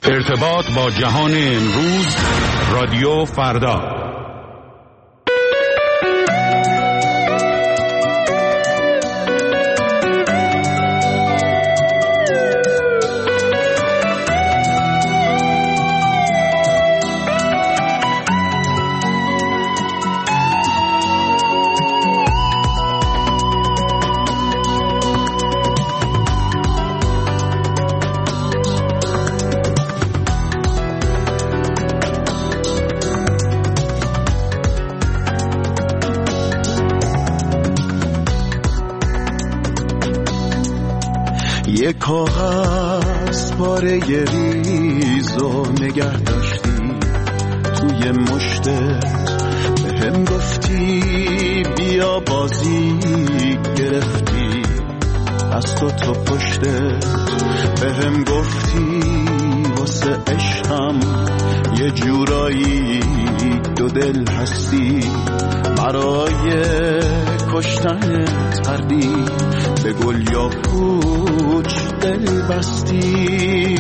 ارتباط با جهان امروز، رادیو فردا. یک کاغذ پاره ریزو نگه داشتی توی مشتت، به هم گفتی بیا بازی گرفتی از تو پشتت، به هم گفتی واسه عشقم یه جورایی دو دل هستی، برای کشتن تردی به گل یا پوچ دل بستی.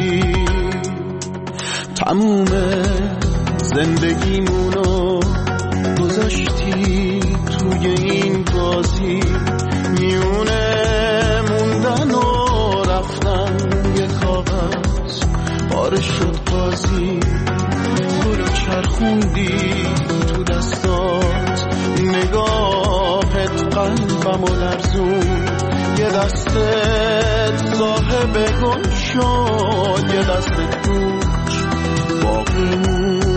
تموم زندگیمونو گذاشتی توی این بازی، میونه موندن و رفتن یه کاغذ پاره شد بازی، گلو چرخوندی تو دستات، نگاهت قلبمو لرزون، یه دستت صاحب گل شد، یه دستت کوچ باقی موند.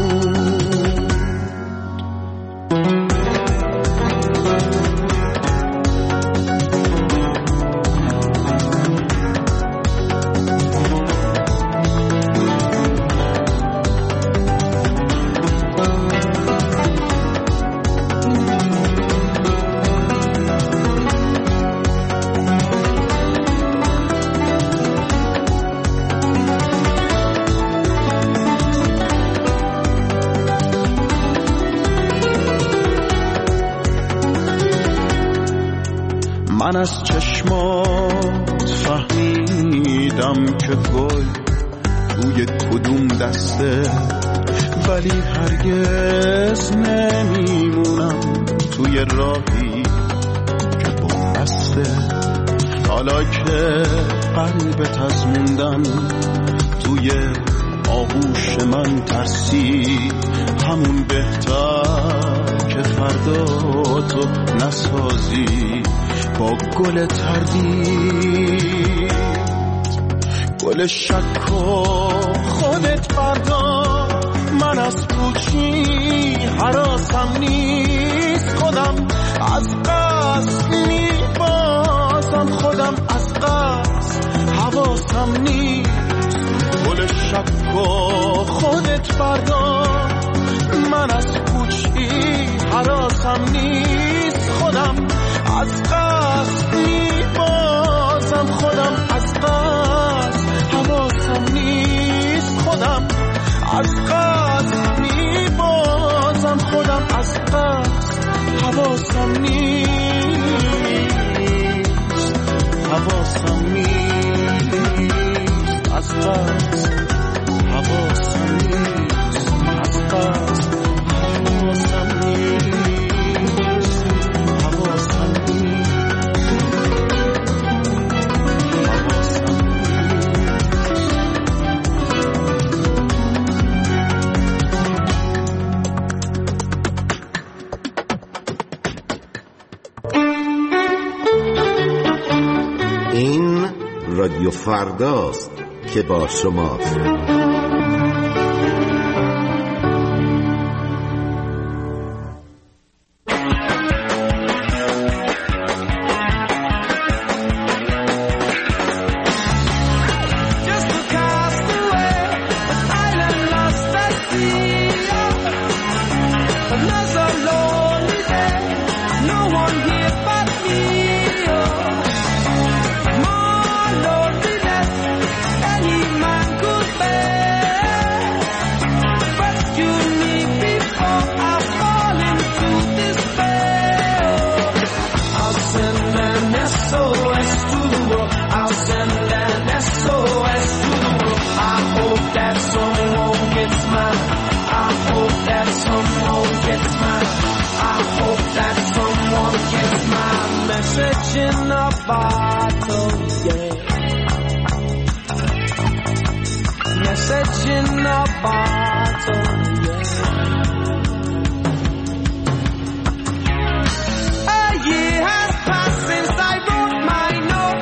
من از چشمات فهمیدم که گل توی کدوم دسته، ولی هرگز نمیمونم توی راهی که بسته. حالا که قلبت از موندن توی آغوش من ترسی، همون بهتر که فردا تو نسازی با گل تردید، گل شک و خودت فردا. من از پوچی هراسم نیست، خودم از قصد میبازم، خودم از قصد حواسم نیست، گل شک و خودت فردا. من از پوچی هراسم نیست، خودم از قصد میبازم، خودم از قصد حواسم نیست، خودم از قصد میبازم، خودم از قصد حواسم نیست، حواسم نیست، از قصد حواسم نیست، از قصد حواسم نیست. این رادیو فرداست که با شماست. More loneliness, any man could bear. bottle, yeah. Message in a bottle, yeah. A year has passed since I wrote my note.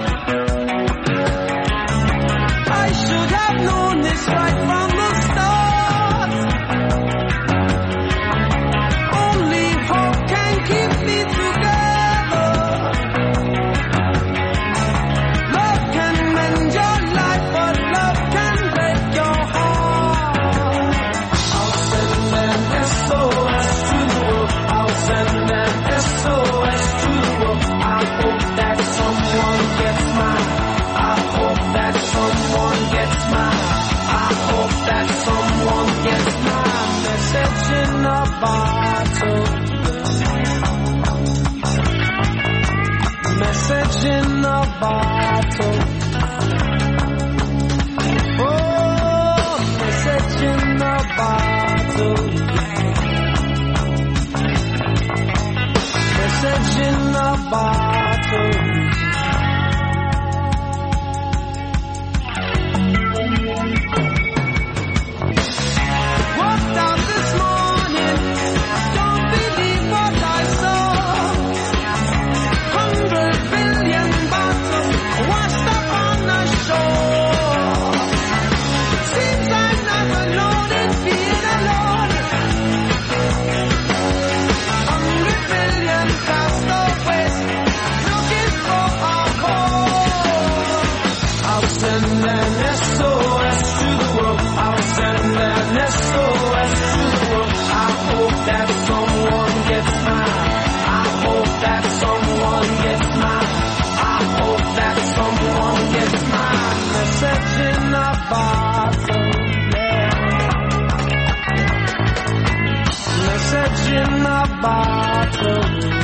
I should have known this right from the start. Only hope can keep me together. Love can mend your life, but love can break your heart. I'll send an SOS to the world. I'll send an SOS to the world. I hope that someone gets mine. I hope that someone gets mine. I hope that someone gets my message in a bottle. Message in a bottle. Oh, message in a bottle. Message in a bottle. Walked out this morning, don't believe what I saw. 100 billion bottles washed up on the shore. Seems I'm not alone in being alone. 100 billion castaways looking for a home. I'll send an SOS to the world. I'll send an SOS to the world. I hope that someone gets mine. I hope that someone gets mine. I hope that someone gets mine. Message in a bottle, yeah. Message in a bottle,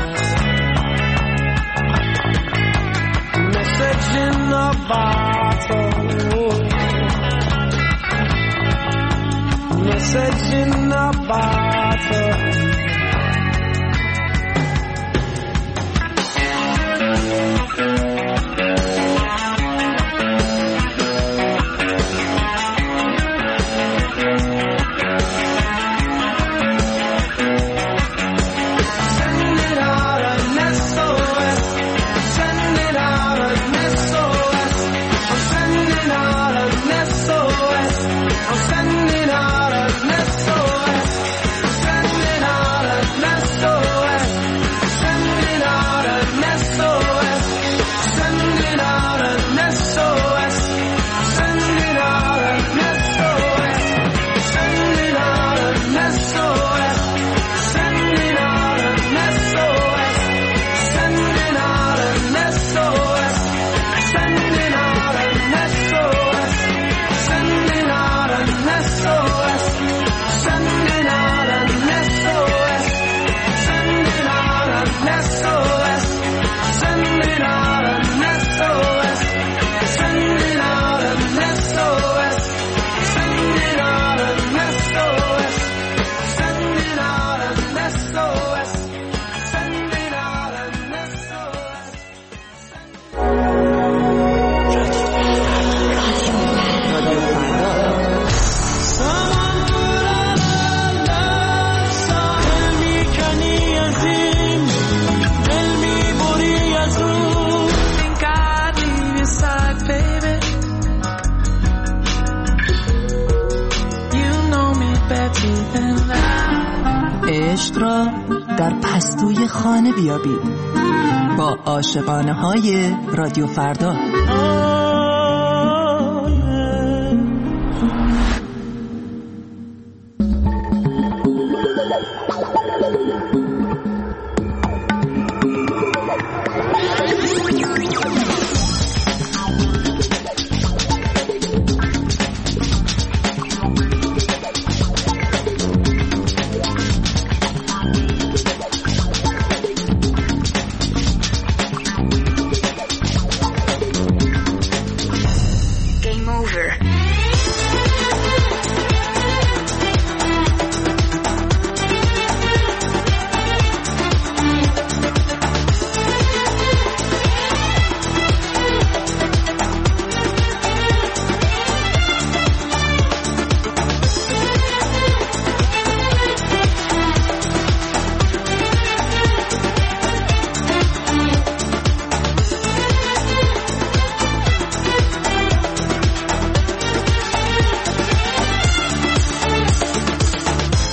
yeah. Message in a bottle. Message in a bottle. Send it out an SOS. Send it out an SOS. I'm sending out an SOS. I'm sending out an SOS. Sending out an SOS. Sending out an SOS. Sending out an SOS. Sending out an SOS. Sending out an SOS. Sending out an SOS. Sending out an SOS. Sending out an SOS. Sending out an SOS. Sending out an SOS. Sending out an SOS. Sending out an SOS. Sending out an SOS. Sending out an SOS. Sending out an SOS. Sending out an Someone put on a love song. Tell me کنی از این دل میبری از رو. Think I'd leave your side, baby. You know me better than that. عشق را در پستوی خانه بیابید با عاشقانه های رادیو فردا.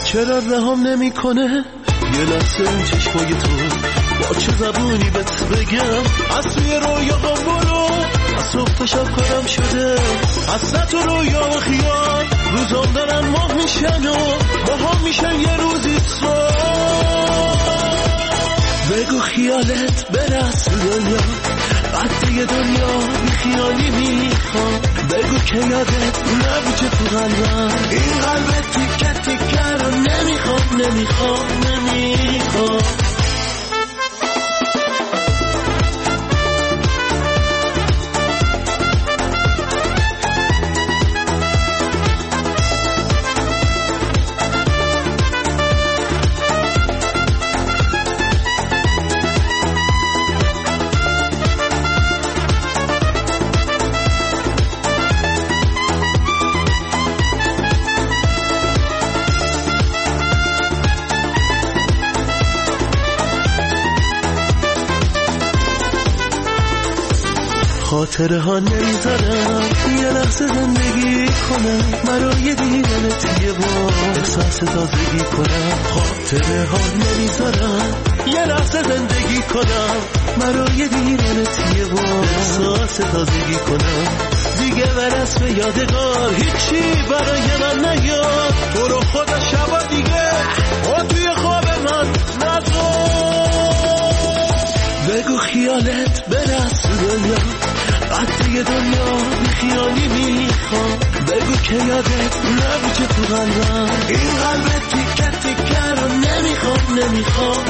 چرا رهام نمی کنه یه لحظه اون چشمای تو، با چه زبونی بهت بگم از توی رویاهام برو، از صبح تا شب کارم شده حسرت و رویا و خیال، روزام دارن ماه میشن و ماها میشن یه روزی بگو خیالت برس دنیا قد یه دنیا بی خیالی میخوام، بگو که یادت نبیچه تو قلبم این قلبت تیکه تیکه رو نمیخوام خاطره ها نمیذارم یه لحظه زندگی کنم، مرا یه دیدنت یه بار احساس تازگی کنم. خاطره ها نمیذارم یه لحظه زندگی کنم، مرا یه دیدنت یه بار احساس تازگی کنم. دیگه برس به یادگار هیچی برای من نیاد، تو رو خدا شبا دیگه و توی خواب من نذار. بگو خیالت برس دنیا قد یه دنیا بی خیالی میخوام، بگو که یادت نبیچه تو قلبم این قلبت تیکه تیکه رو نمیخوام.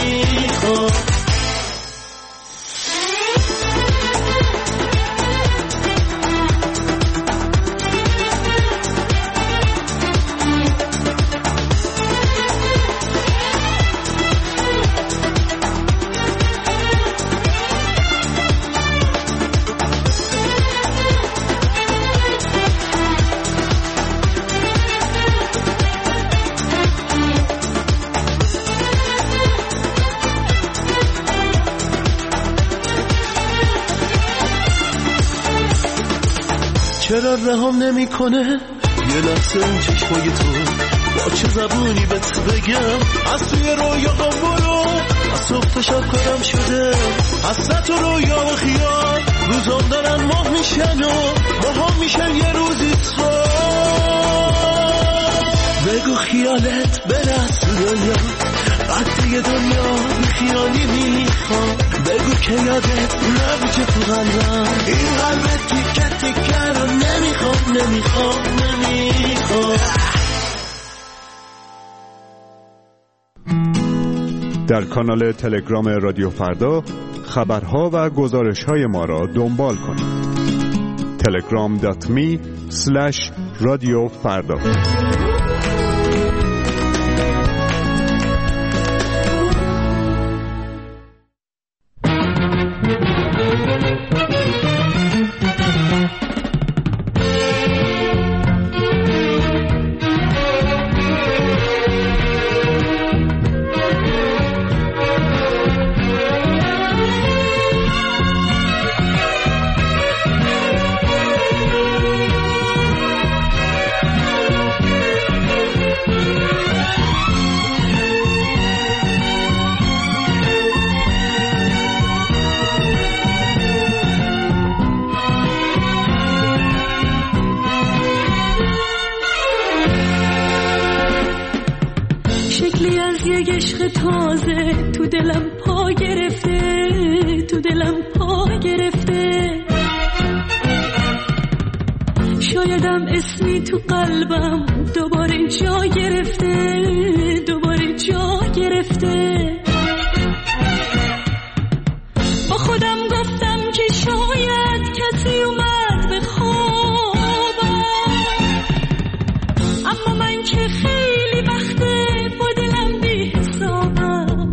چرا رهام نمی کنه یه لحظه اون چشمای تو، با چه زبونی بهت بگم از توی رویاهام برو، از صبح تا شب کارم شده حسرت و رویا و خیال، روزام دارن ماه میشن و ماها میشن یه روزی بگو خیالت برس دنیا قد یه دنیا بی خیالی میخوام، بگو که یادت نبیچه تو قلبم این قلبت تیکه تیکه رو نمیخوام. در کانال تلگرام رادیو فردا خبرها و گزارش‌های ما را دنبال کنید. telegram.me/رادیوفردا. عشق تازه تو دلم پا گرفته، شایدم اسمی تو قلبم دوباره جا گرفته. با خودم گفتم که شاید کسی اومد به خوابم، اما من که خیلی وقته با دلم بی حسابم.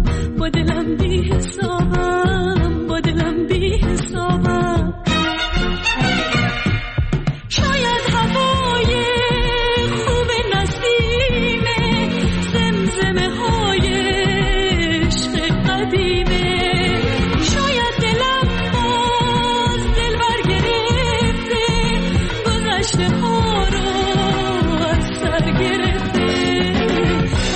شاید هوای خوب نسیمه، زمزمه های عشق قدیمه، شاید دلم باز دلبر گرفته، گذشته ها رو از سر گرفته.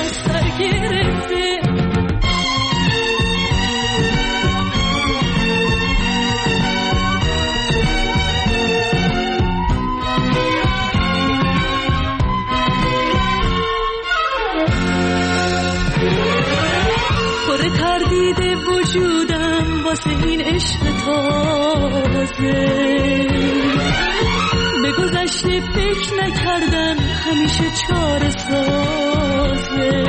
وجودم واسه این عشق تازه. به گذشته فکر نکردن همیشه چاره سازه.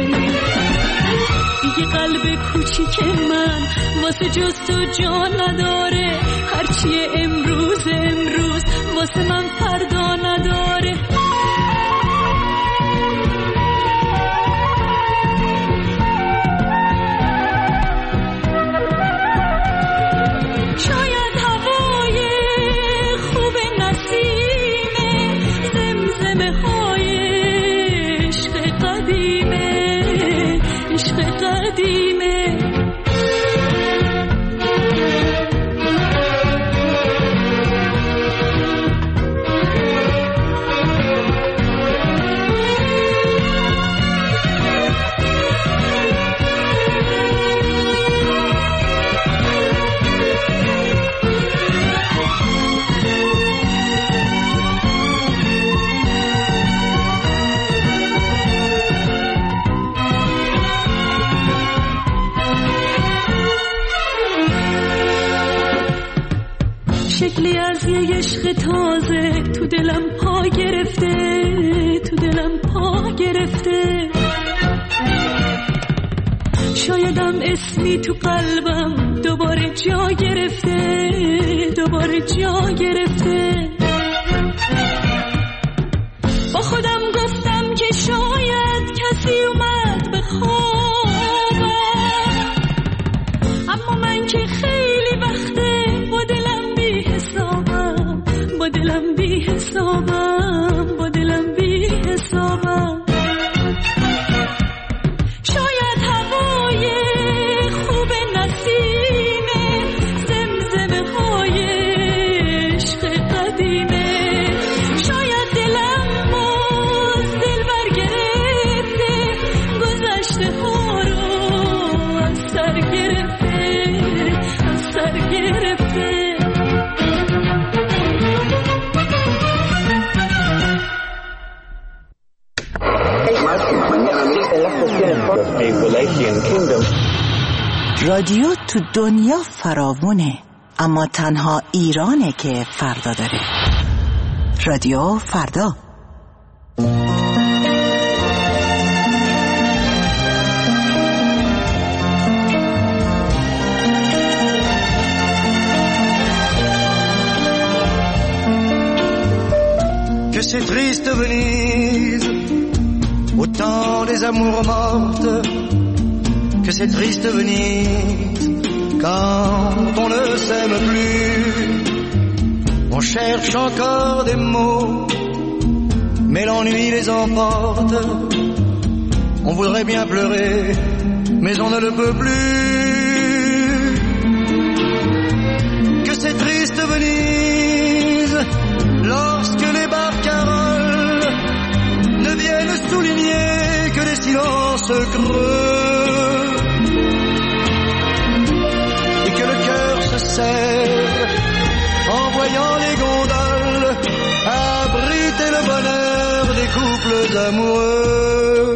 دیگه قلب کوچیک من واسه جز تو جان نداره. هرچی امروز واسه من فردا نداره. شاید هوای خوب نسیمه، زمزمه های عشق قدیمه، عشق قدیمه. شکلی از یه عشق تازه تو دلم پا گرفته، تو دلم پا گرفته. شایدم اسمی تو قلبم دوباره جا گرفته، دوباره جا گرفته. با خودم گفتم که شاید کسی اومد به خوابم، اما من که خیلی وقته با دلم بی حسابم، با دلم بی حسابم، با دلم بی حسابم. شاید هوای خوب نسیمه، زمزمه های عشق قدیمه. شاید دلم باز دل برگرفته، گذشته ها رو از سر گرفته، از سر گرفته. رادیو تو دنیا فراوونه، اما تنها ایرانه که فردا داره. رادیو فردا. Que c'est triste Venise, au temps des amours mortes. Que c'est triste Venise, quand on ne s'aime plus. On cherche encore des mots, mais l'ennui les emporte. On voudrait bien pleurer, mais on ne le peut plus. Que c'est triste Venise, lorsque les barcaroles ne viennent souligner que les silences creux, et que le cœur se serre en voyant les gondoles abriter le bonheur des couples amoureux.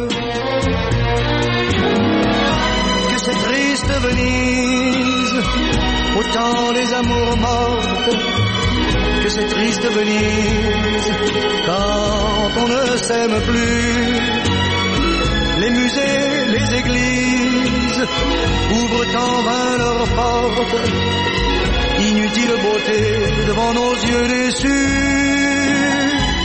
Que c'est triste Venise, au temps des amours mortes. Que c'est triste Venise, quand on ne s'aime plus. Les musées, les églises ouvrent en vain leurs portes. Inutile beauté devant nos yeux déçus.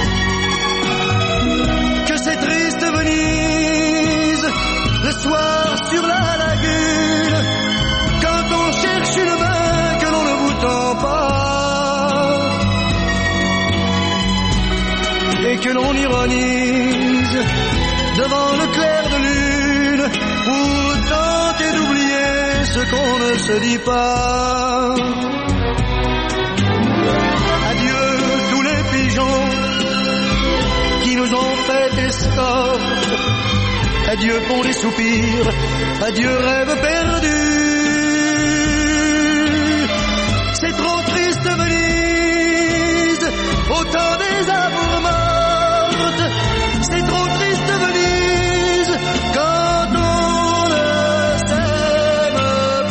Que c'est triste Venise, le soir sur la lagune, quand on cherche une main que l'on ne vous tend pas, et que l'on ironise devant le clair de lune pour tenter d'oublier ce qu'on ne se dit pas. Adieu tous les pigeons qui nous ont fait escorte. Adieu pour les soupirs, adieu rêve perdu. C'est trop triste Venise, au temps des amours mortes. C'est trop triste Venise, quand on ne s'aime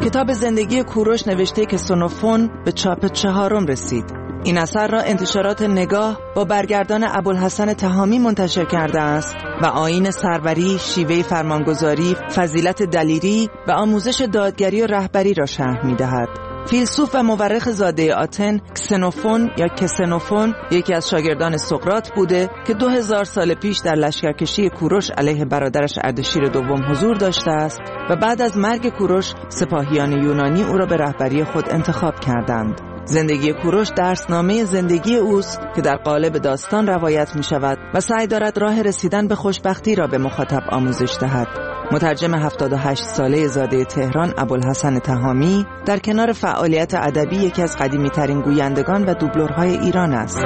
کتاب زندگی کوروش نوشته کسنوفون به چاپ 4 رسید. این اثر را انتشارات نگاه با برگردان ابوالحسن تهامی منتشر کرده است و آیین سروری، شیوه فرمانگذاری، فضیلت دلیری و آموزش دادگری و رهبری را شرح می‌دهد. فیلسوف و مورخ زاده آتن کسنوفون یا کسنوفون یکی از شاگردان سقراط بوده که 2000 سال پیش در لشکرکشی کوروش علیه برادرش اردشیر دوم حضور داشته است و بعد از مرگ کوروش سپاهیان یونانی او را به رهبری خود انتخاب کردند. زندگی کوروش درسنامه زندگی اوست که در قالب داستان روایت می شود و سعی دارد راه رسیدن به خوشبختی را به مخاطب آموزش دهد. مترجم 78 ساله زاده تهران ابوالحسن تهامی در کنار فعالیت ادبی یکی از قدیمی ترین گویندگان و دوبلورهای ایران است.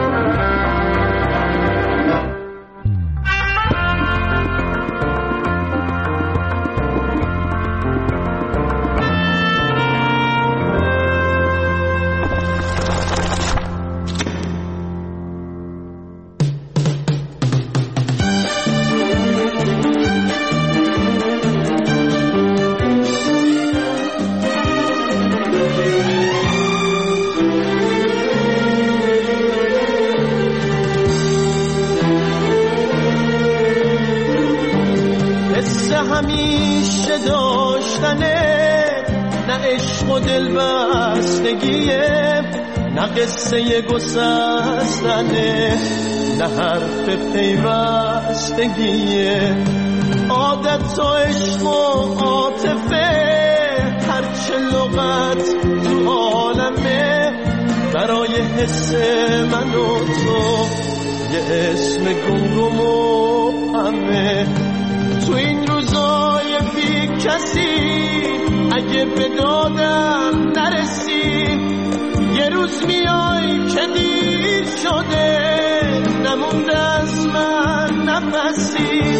همیشه داشتنه، نه عشق و دل بستگیه، نه قصه گسستنه، نه حرف پیوستگیه. عادت و عشق و عاطفه، هرچه لغت تو عالمه، برای حس من و تو یه اسم گمگم و همه. تو این روزای بی کسی اگه به دادم نرسی، یه روز میای که دیر شده نمونده از من نفسی.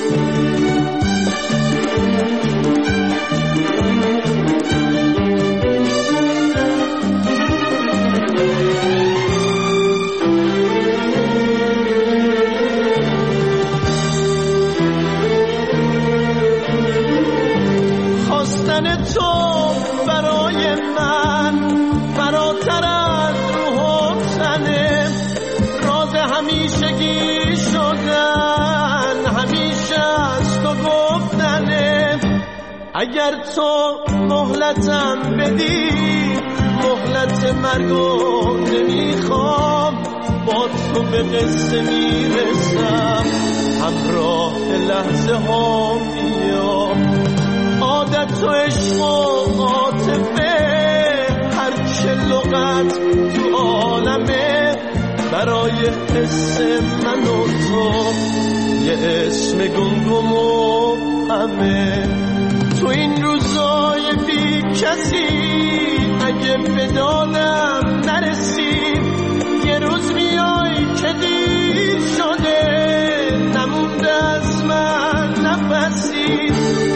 تو برای من فراتر از روح و تنه، راز همیشگی شدن، همیشه از تو گفتنه. اگر تو مهلتم بدی، مهلت مرگو نمیخوام، با تو به قصه میرسم، همراه لحظه ها میام. عادت و عشق و عاطفه، هرچه لغت تو عالمه، برای حس من و تو یه اسم گمگم و همه. تو این روزای بی کسی اگه به دادم نرسی، یه روز میای که دیر شده نمونده از من نفسی.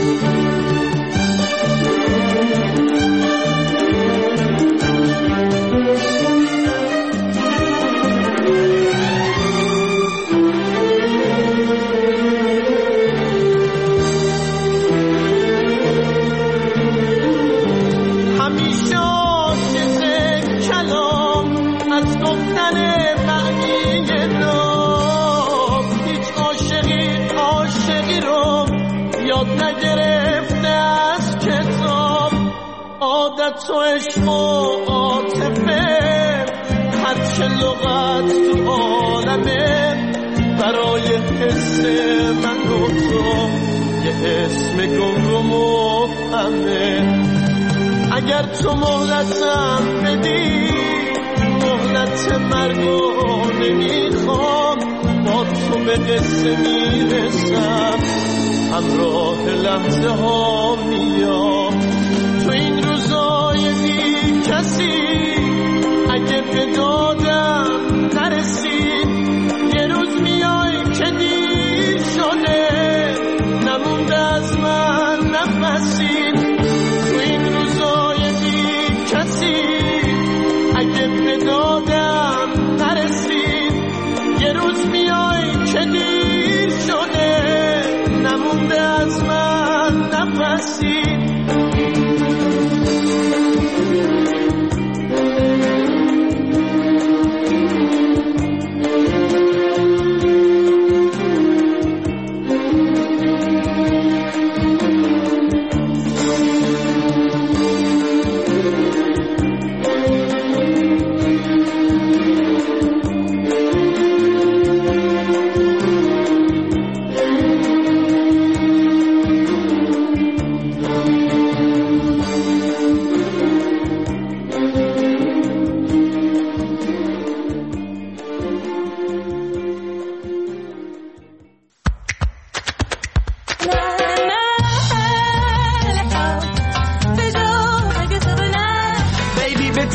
عادت و عشق و عاطفه، هرچه لغت تو عالمه، برای حس من و تو یه اسم گمگم و همه. اگر تو مهلتم بدی، مهلت مرگو نمیخوام، با تو به قصه میرسم، همراه لحظه ها میام. تو این روزای بی کسی اگه به دادم نرسی، یه روز میای که دیر شده نمونده از من نفسی. تو این روزای بی کسی اگه به دادم نرسی، یه روز میای که دیر شده نمونده از من نفسی.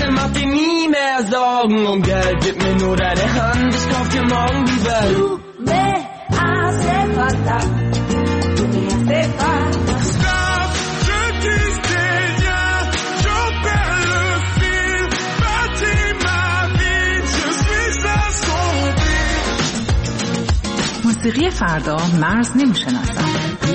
macht dir nie mehr Sorgen um Geld. Gib mir nur deine Hand, ich kauf dir morgen die Welt. Du me hace falta, tu me hace falta. Stop, je disais rien, j'en perds le fil. Bâtis ma vie, je suis assombri. موسیقی فردا مرز نمیشناسد.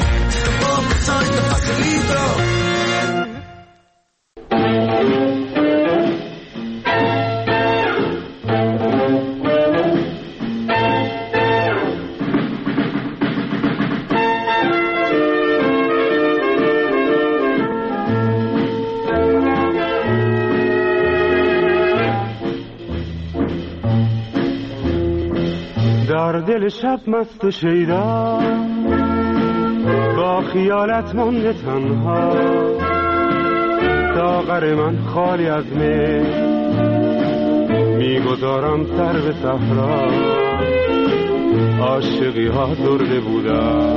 در دل شب مست و شیدا با خیالت مانده تنها ساغر من خالی از می میگذارم سر به صحرا عاشقی ها درده بودم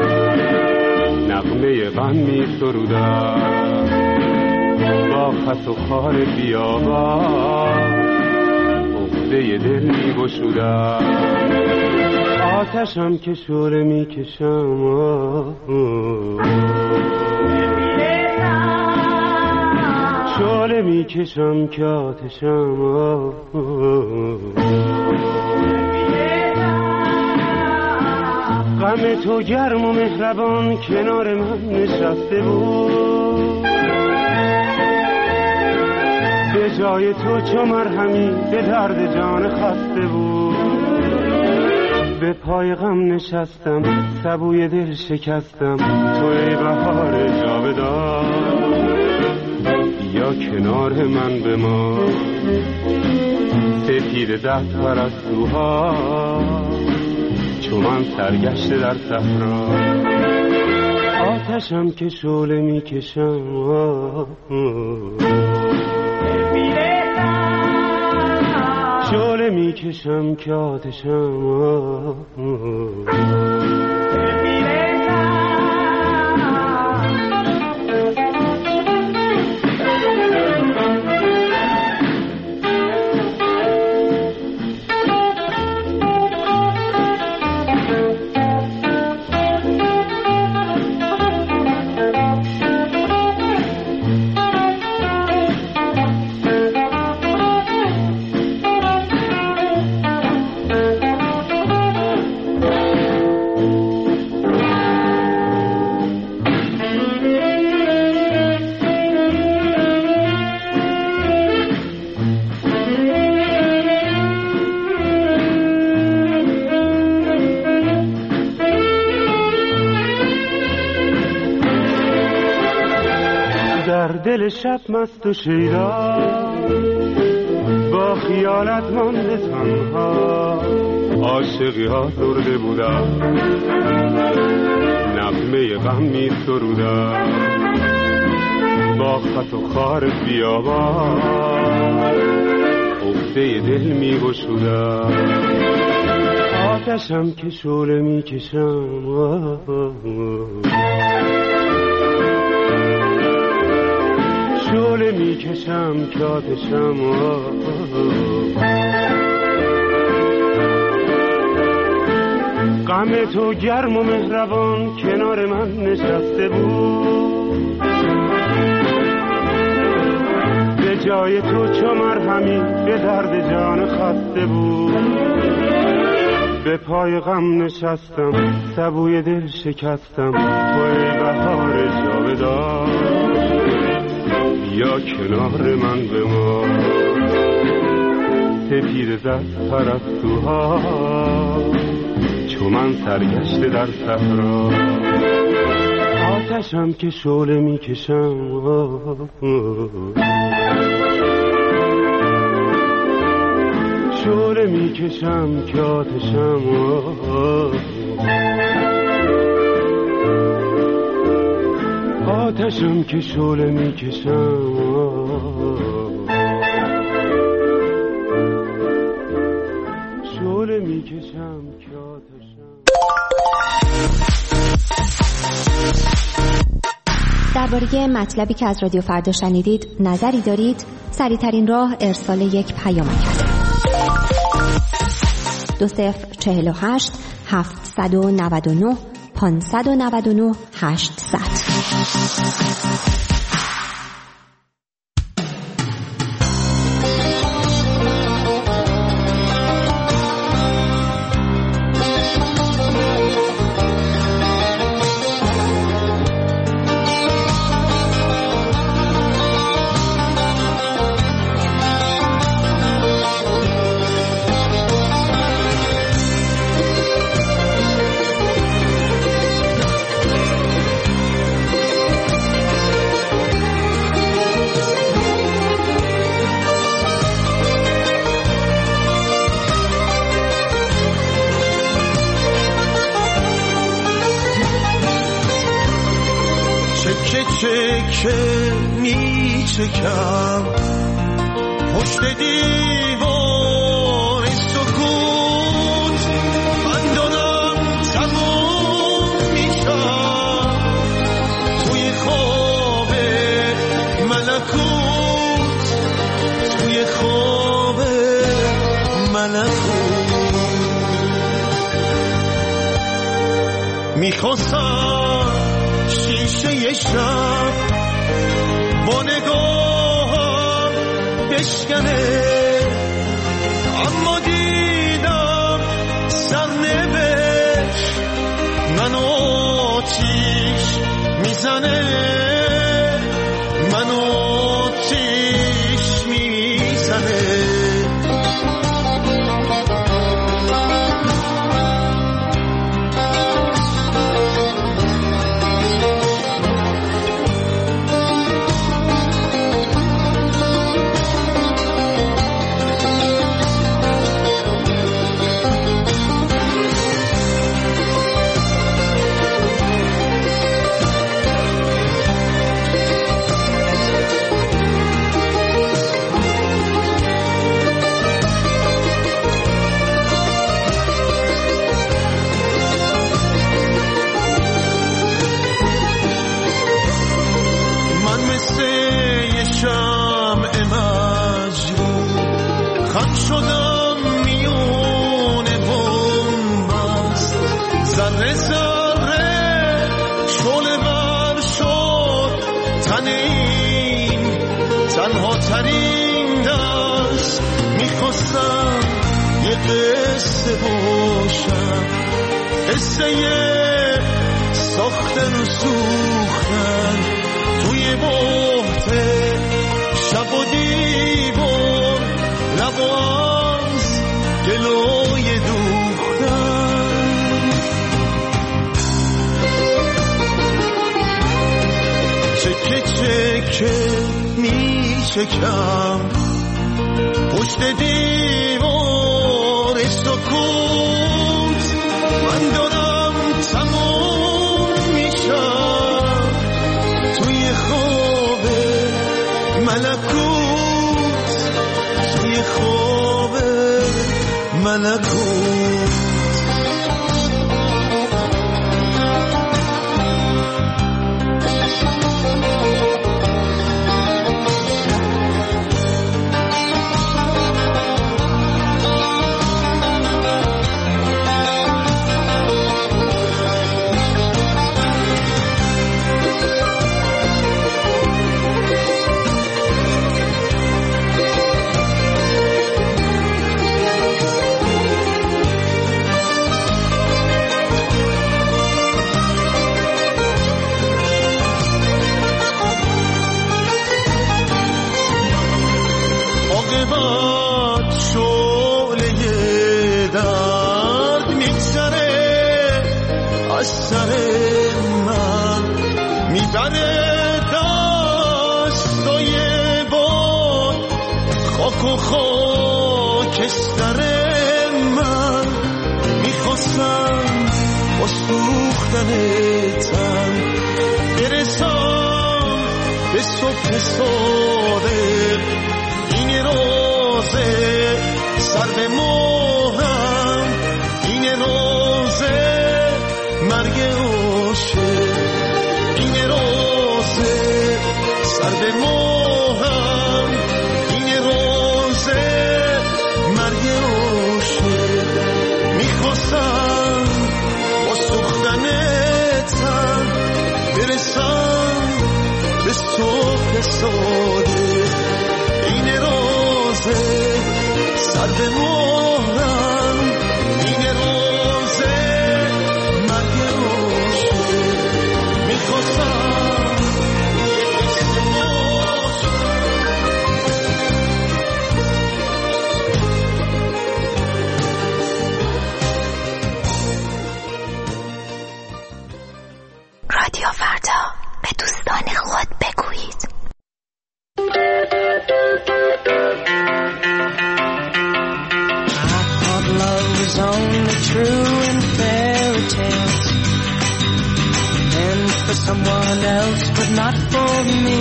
نغمه غم می سرودم با خس و خار بیابان عقده دل می گشودم آتشم که شعله می کشم شعله می کشم که آتشم غم تو گرم و مهربان کنار من نشسته بود به جای تو چو مرهمی به درد جان خسته بود به پای غم نشستم سبوی دل شکستم تو ای بهار جاودان یا کنار من بمان سپید دست پرستوها چو من سرگشته در صحرا آتشم که شعله می کشم شعله می کشم که آتشم دل شب مست و شیدا با خیالت مانده تنها عاشقی ها درده بودم نغمه غم می سرودم با خط و خار بیابان عقده دل می گشودم آتشم که شعله می کشم شعله می کشم که آتشم غم تو گرم و مهربان کنار من نشسته بود به جای تو چو مرهمی به درد جان خسته بود به پای غم نشستم سبوی دل شکستم تو ای بهار جاودان یا کنار من بمان سپید دست پرستوها چو من سرگشته در صحرا آتشم که شعله می کشم شعله می کشم که آتشم آتشم که شعله می کشم شعله می کشم که آتشم. درباره مطلبی که از رادیو فردا شنیدید نظری دارید؟ سریع‌ترین راه ارسال یک پیامک است. 2048 799 599 800. چکه میچکم پشت دیوار سکوت، من دارم تموم میشم توی خواب ملکوت، توی خواب ملکوت. میخواستم شیشه شب با نگاهم بشکنه، اما دیدم سرنوشت منو آتیش میزنه، منو آتیش میزنه. شدم میونه بومبست، ذره ذره شعله ور شد تن این تنها ترین دست. میخواستم یه قصه باشم، قصه ساختن و سوختن توی بحت شب و دیوار، لباس گلوی دوختن. چکه چکه می چکم پشت دیوار سکوت، من دارم تموم میشم توی خواب ملکوت، توی خواب ملکوت. از سر من میبره دستای باد، خاک و خاکستر من. میخواستم با سوختن تن برسم به صبح صادق، این روزه سر به مهرم، این روزه مرگ عاشق، این روزه not for me.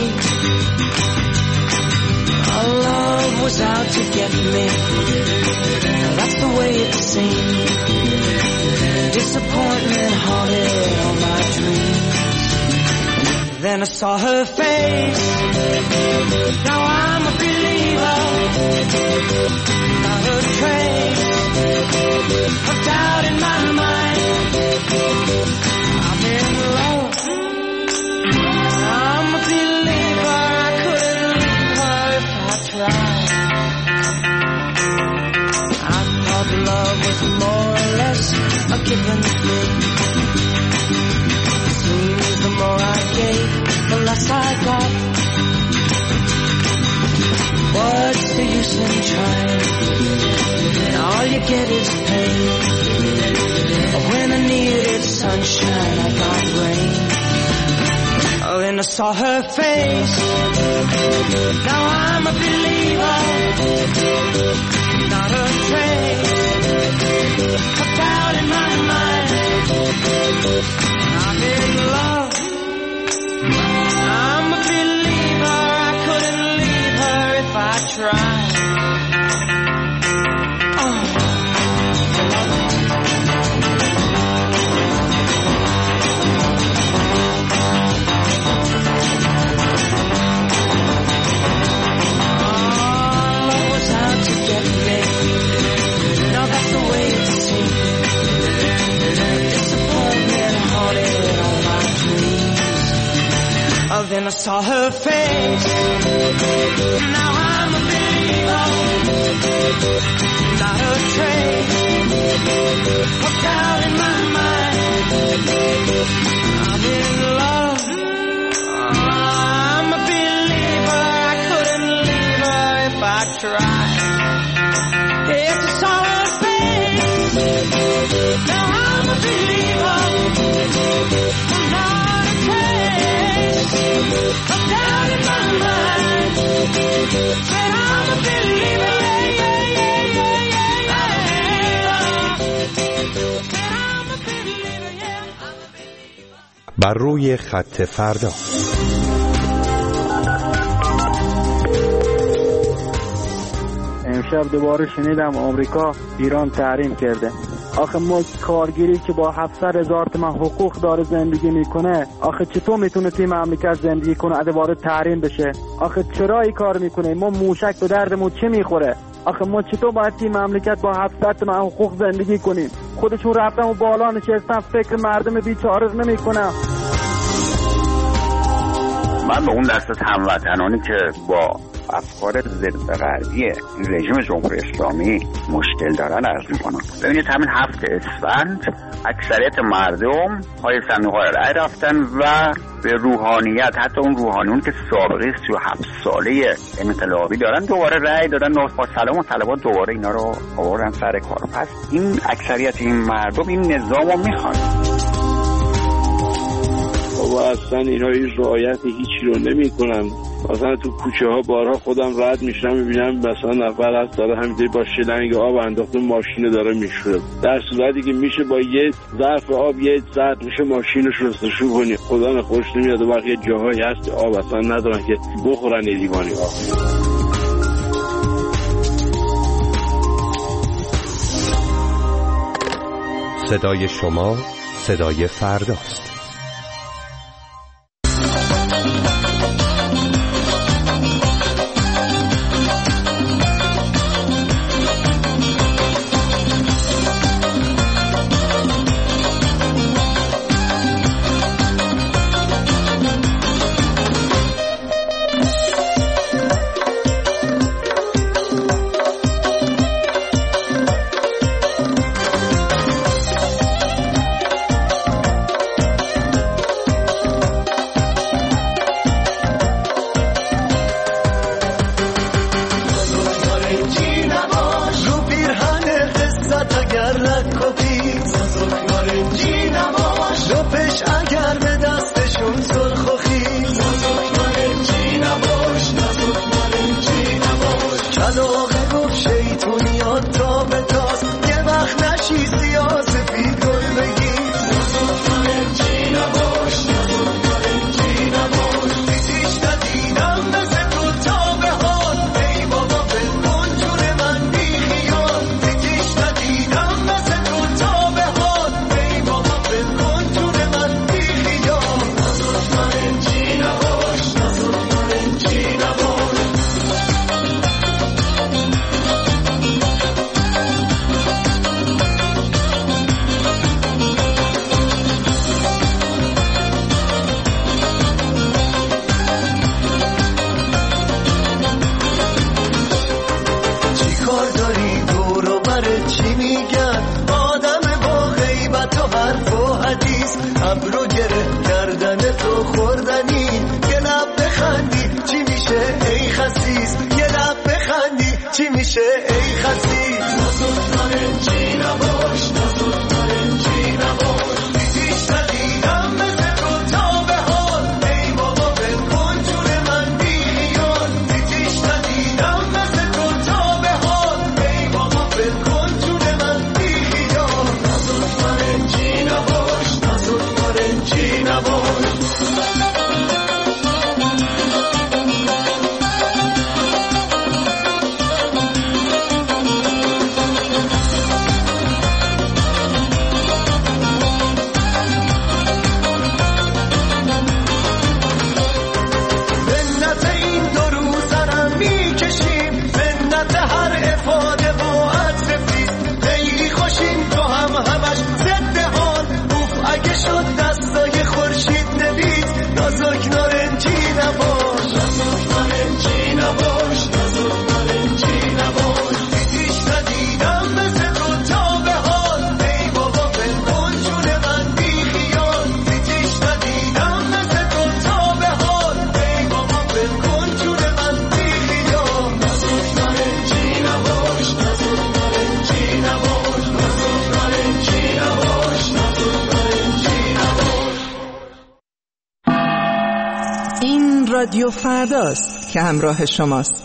Our love was out to get me. That's the way it seemed. Disappointment haunted all my dreams. Then I saw her face. Now I'm a believer. Not a trace of doubt in my mind. I'm in love. I'm a believer. I couldn't leave her if I tried. I thought love was more or less a given thing. Seems the more I gave, the less I got. What's the use in trying? All you get is pain. When I needed sunshine, I got rain. Oh, then I saw her face. Now I'm a believer. Not a trace of doubt in my mind. I'm in love. I'm a believer. I couldn't leave her if I tried. Then I saw her face. Now I'm a believer. Not a trace of doubt in my mind. I'm in love. I'm a believer. I couldn't leave her if I tried. Yes, I saw her face. Now I'm a believer. Not a trace of doubt in my mind. Said I'm a believer, yeah, yeah, yeah, yeah, yeah. Said I'm a believer, yeah, I'm a believer. بر روی خط فردا. امشب دوباره شنیدم آمریکا ایران تحریم کرده. آخه ما کارگری که با 700,000 تومان حقوق داره زندگی میکنه، آخه چطور میتونه توی مملکت زندگی کنه دوباره تحریم بشه؟ آخه چرا این کار میکنه؟ ما موشک به دردمون چه میخوره؟ آخه ما چطور باید توی مملکت با 700 تومان حقوق زندگی کنیم؟ خودشون رفتن و بالا نشستن، فکر مردم بیچاره نمیکنن. من به اون دسته هموطنانی که با افکار ضد غربی رژیم جمهوری اسلامی مشکل دارن عرض میکنم. ببینید همین 7 اسفند اکثریت مردم پای صندوق‌های رای رفتن و به روحانیت، حتی اون روحانیون که سابقه 37 ساله انقلابی دارن، دوباره رای دادن و با سلام و طلبات دوباره اینا رو آوردن سر کار. پس این اکثریت این مردم این نظام رو میخوان. و اصلا اینا هیچ رعایت هیچی رو نمی کنن. مثلا تو کوچه ها بارها خودم رد میشم میبینم مثلا اول از داره همینطوری با شلنگ آب انداخته ماشین داره میشوره، در صورتی که میشه با یه ظرف آب یه ساعت میشه ماشینش رو شستشو کنی. خدا نخوش نمیاد و بقیه جاهایی هست آب اصلا ندارن که بخورن لیوانی آب. صدای شما صدای فرداست. چی میشه ای خسی نازود نارنجی نباش نازود نارنجی نباش دیدیش ندیدم مثل تو تا به حال ای بابا بکن جون من بیان دیدیش ندیدم مثل تو تا به حال ای بابا بکن جون من بیان نازود نارنجی نباش نازود نارنجی نباش رادیو فرداست که همراه شماست.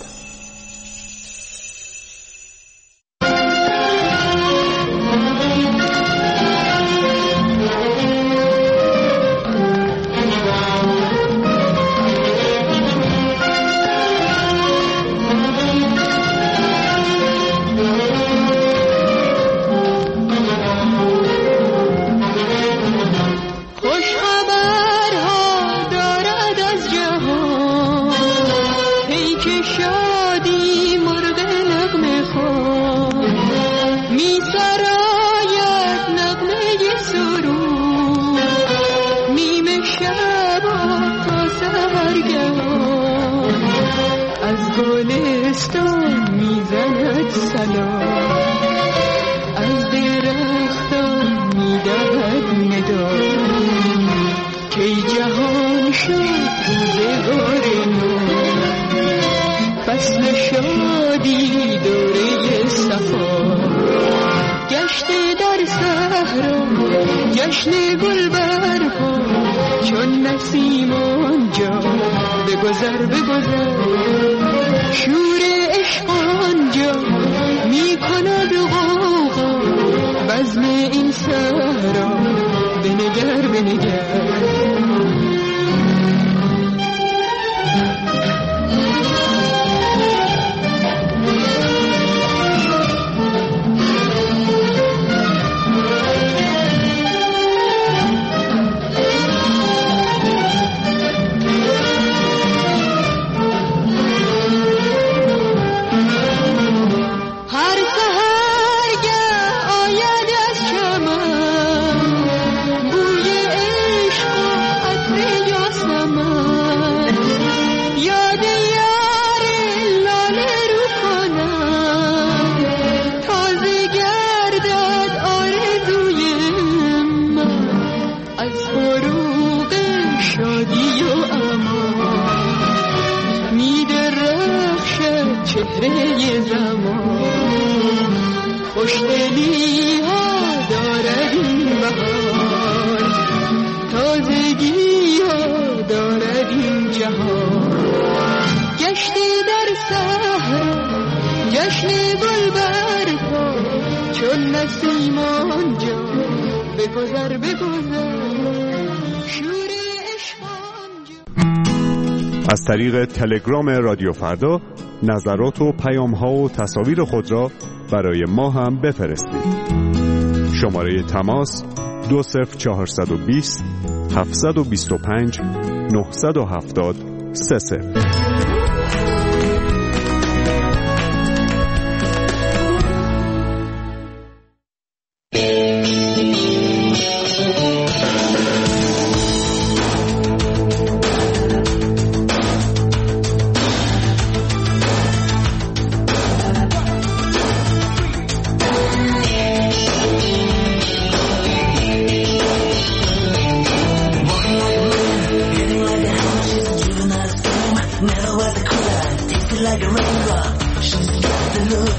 از طریق تلگرام رادیو فردا نظرات و پیام‌ها و تصاویر خود را برای ما هم بفرستید. شماره تماس 20420 725 970 30. look.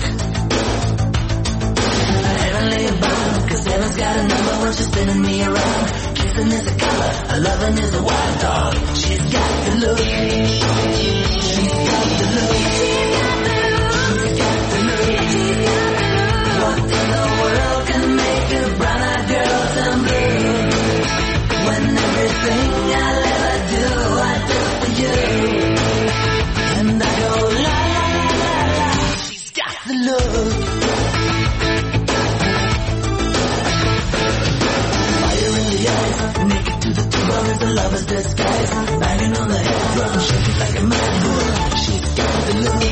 Heavenly bound, 'cause heaven's got a number when she's spinning me around. Kissing is a color, her loving is a wild dog. She's got the look. She's got the look. She's got the look. She's got the look. She's got the look. What in the world can make a brown-eyed girl turn blue? When everything I'll ever do, I do for you. And I go la la la la la. She's got the look. Fire in the eyes, naked to the bone is a lover's disguise. Banging on the head drum, shaking like a mad bull. She's got the look.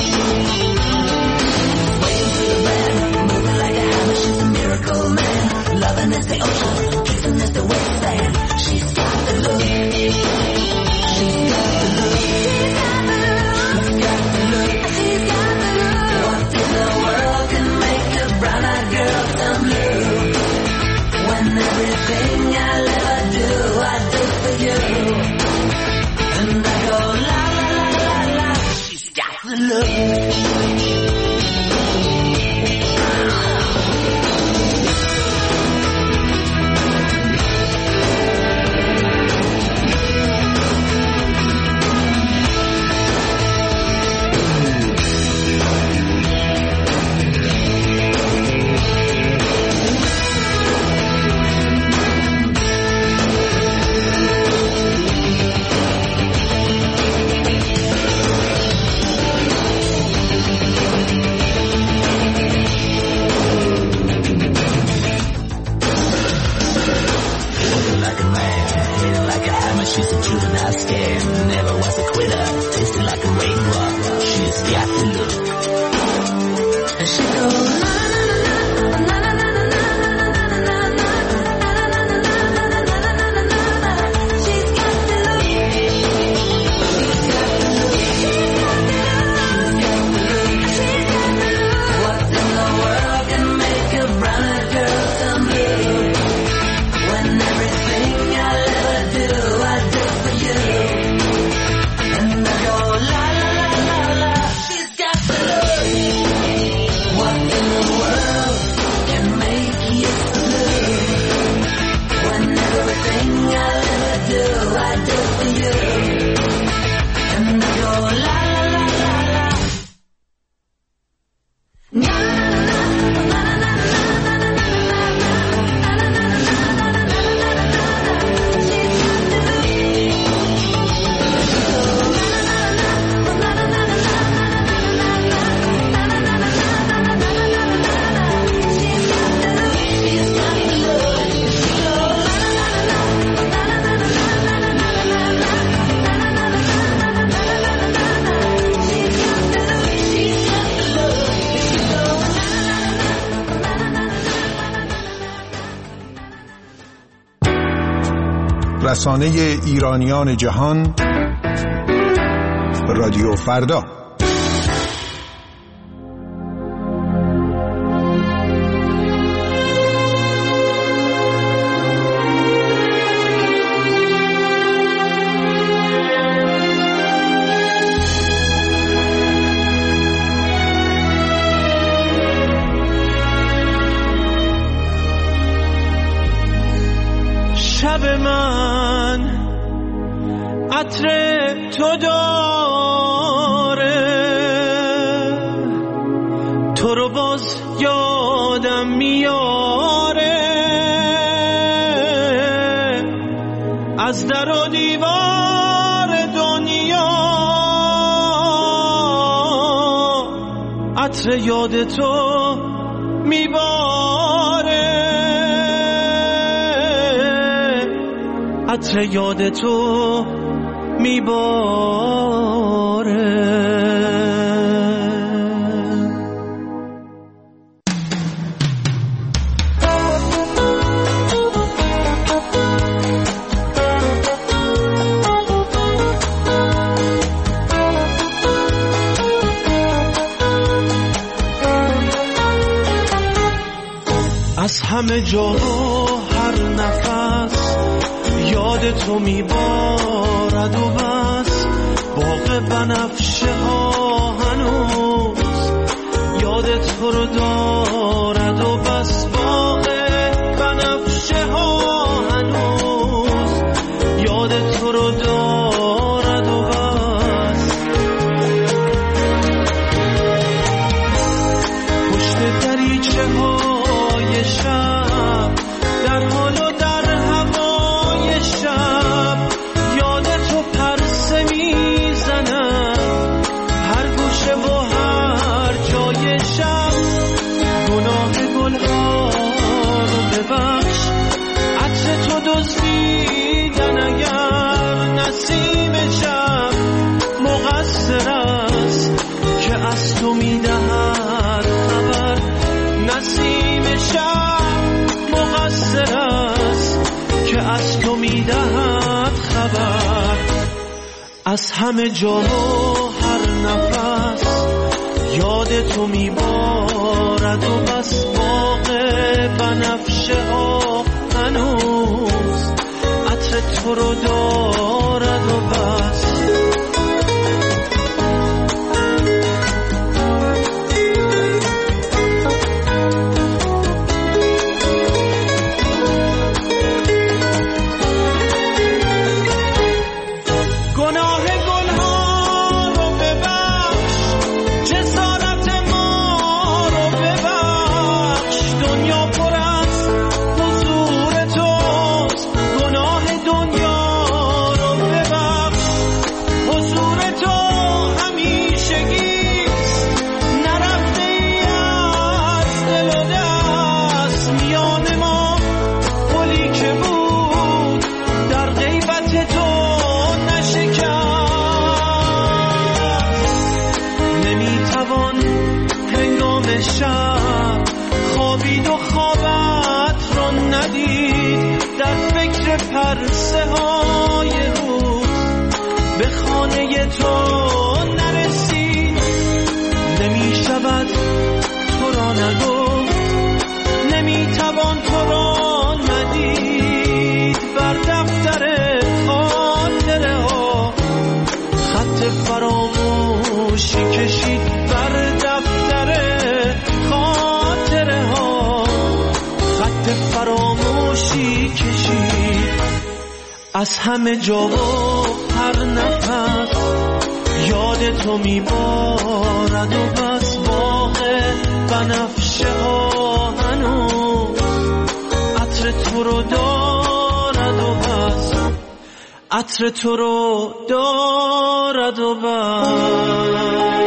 Swaying to the band, moving like a hammer. She's a miracle man. Loving is the ocean, kissing is the wet sand. She's got the look. She's got the look. She's got the look. She's got the look. She's got the look. What in the world can make a brown-eyed girl turn blue? When everything I'll ever do, I do for you. And I go la la la la la. She's got the look. She's a juvenile scam, never was a quitter, tasting like a raindrop. She's got the look. And she goes na na na na na na na na na na. She's got the look. She's got the look. She's got the look. She's got the look. What in the world can make a brown-eyed girl turn blue? When everything I'll ever do, I do for you. And I go la la la la la. She's got the look. What in the world can make you blue? When everything I'll ever do, I do for you. And I go la la la la la. Na na na na na na na na. رسانه ایرانیان جهان رادیو فردا. شب من عطر تو داره، تو رو باز یادم میاره، از در و دیوار دنیا عطر یاد تو میباره، عطر یاد تو میباره. از همه جا و هر نفس یاد تو میبارد و بس، باغ بنفشه ها هنوز یاد تو رو دارد و بس باغ بنفشه ها هنوز یاد تو رو دارد و بس پشت دریچه های شب در حال و در هوای شب یاد تو پرسه میزنم هر گوشه و هر جای شب گناه گلها رو ببخش عطر تو دزدیدن اگر نسیم شب مقصر است که از تو میدهد خبر نسیم شب مقصر است که از تو میدهد خبر از همه جا و هر نفس یاد تو میبارد و بس باغ بنفشه ها هنوز عطر تو رو دارد و بس شب خوابید و خوابت رو ندید در فکر پرسه های روز به خانه تو نرسید نمی شود تو را نگفت نمی توان تو را ندید بر دفتر خاطره ها خط فراموشی کشید بر دفتر خاطره ها خط فراموشی کشید از همه جا و هر نفس یاد تو میبارد و بس باغ بنفشه ها هنوز عطر تو رو دارد و بس عطر تو رو دارد و بس